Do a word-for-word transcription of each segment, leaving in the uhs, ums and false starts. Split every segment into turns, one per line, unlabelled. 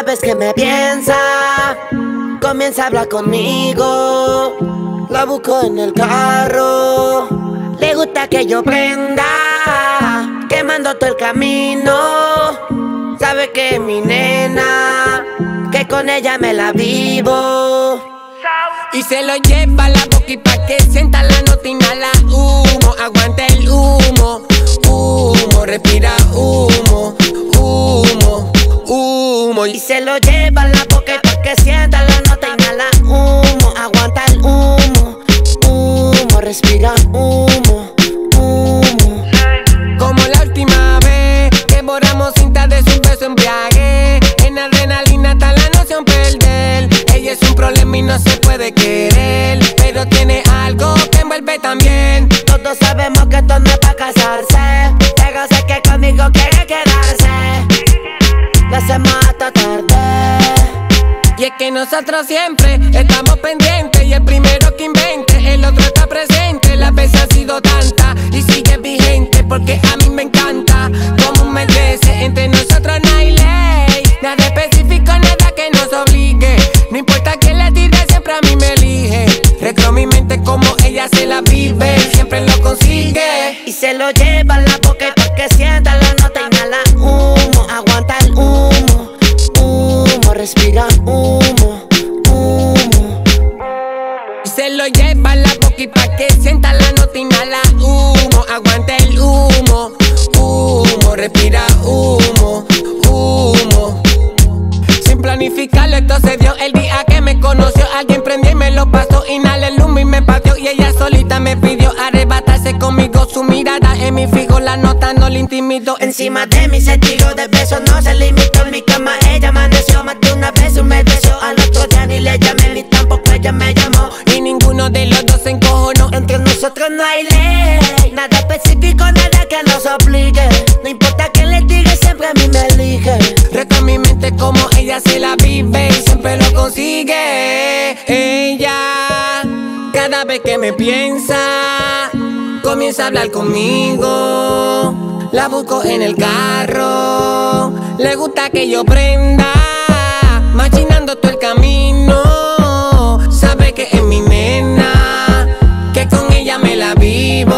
Cada vez que me piensa, comienza a hablar conmigo. La busco en el carro, le gusta que yo prenda, quemando todo el camino. Sabe que es mi nena, que con ella me la vivo.
Y se lo lleva a la boca y pa' que sienta la nota inhala humo. Aguanta el humo, humo, respira humo, humo, humo.
Y se lo lleva a la boca y pa' que sienta la nota inhala humo. Aguanta el humo, humo, respira humo, humo.
Como la última vez que borramos cinta de su beso embriague. En adrenalina está la noción perder. Ella es un problema y no se puede querer, pero tiene algo que envuelve también.
Todos sabemos que esto no es pa' casarse, pero sé que conmigo quiere quedarse. Lo hacemos hasta tarde.
Y es que nosotros siempre estamos pendientes, y el primero que invente, el otro está presente. Las veces ha sido tanta y sigue vigente, porque a mí me encanta como merece. Entre nosotros no hay ley, nada específico, nada que nos obligue. No importa quién le tire, siempre a mí me elige. Recreo mi mente como ella se la vive, siempre lo consigue.
Y se lo lleva a la boca y pa' que sienta la nota inhala humo. Aguanta el humo, humo, respira humo, humo.
Y se lo lleva a la boca y pa' que sienta la nota inhala humo. Aguanta el humo, humo, respira humo, humo. Sin planificarlo esto se dio el día que me conoció. Alguien prendió y me lo pasó, inhalé el humo y me partió. Y ella solita me pidió arrebatarse conmigo. Su mirada en mi fijo, la nota no le intimidó.
Encima de mí se tiró de besos, no se limitó. En mi cama ella amaneció más de una vez y me besó. Al otro día ni le llamé ni tampoco ella me llamó.
Y ninguno de los dos se encojonó.
Entre nosotros no hay ley, nada específico, nada que nos obligue. No importa quién le diga, siempre a mí me elige.
Reto mi mente como ella se la vive y siempre lo consigue. Ella, cada vez que me piensa, comienza a hablar conmigo. La busco en el carro, le gusta que yo prenda, machinando todo el camino. Sabe que es mi nena, que con ella me la vivo.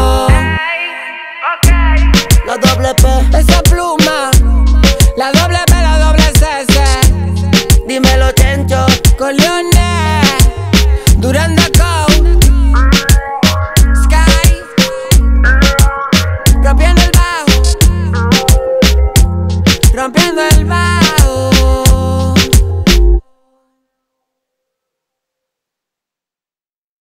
La doble P,
Esa pluma, la doble P, la doble C C.
dímelo Chencho,
con Leonel.